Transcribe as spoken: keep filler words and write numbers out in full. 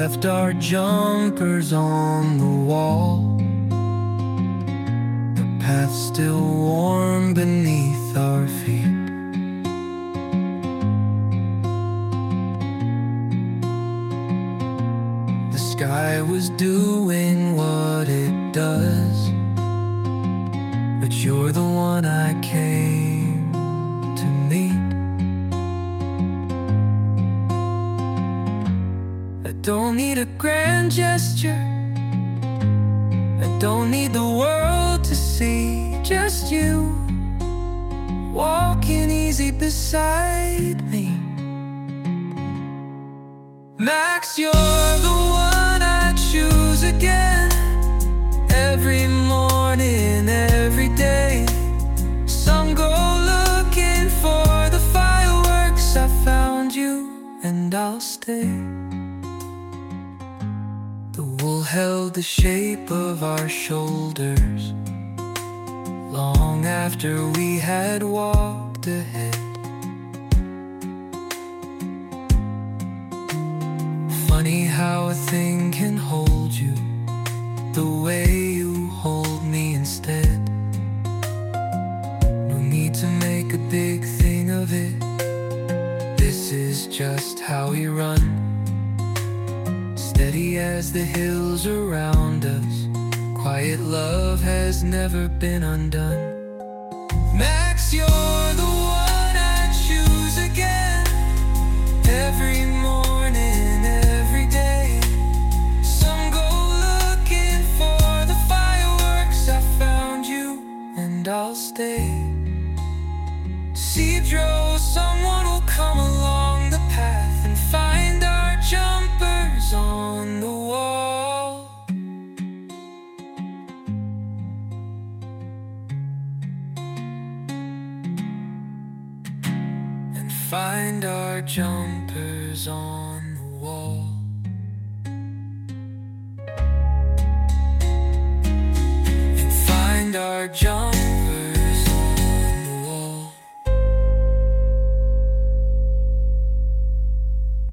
left our jumpers on the wall, the path still warm beneath our feet. The sky was doing what it does, but you're the one I came to meet. I don't need a grand gesture, I don't need the world to see, just you walking easy beside me. Max, you're the one I choose again, every morning, every day. Some go looking for the fireworks, I found you and I'll stay. The wool held the shape of our shoulders long after we had walked ahead. Funny how a thing can hold you the way you hold me instead. No need to make a big thing of it, this is just how we run. Steady as the hills around us, quiet love has never been undone. Max, you're the one I choose again, every morning, every day. Some go looking for the fireworks, I found you and I'll stay. See, Joe, someone will come along the path and find our jumpers on the wall. And find our jumpers on the wall. And find our jumpers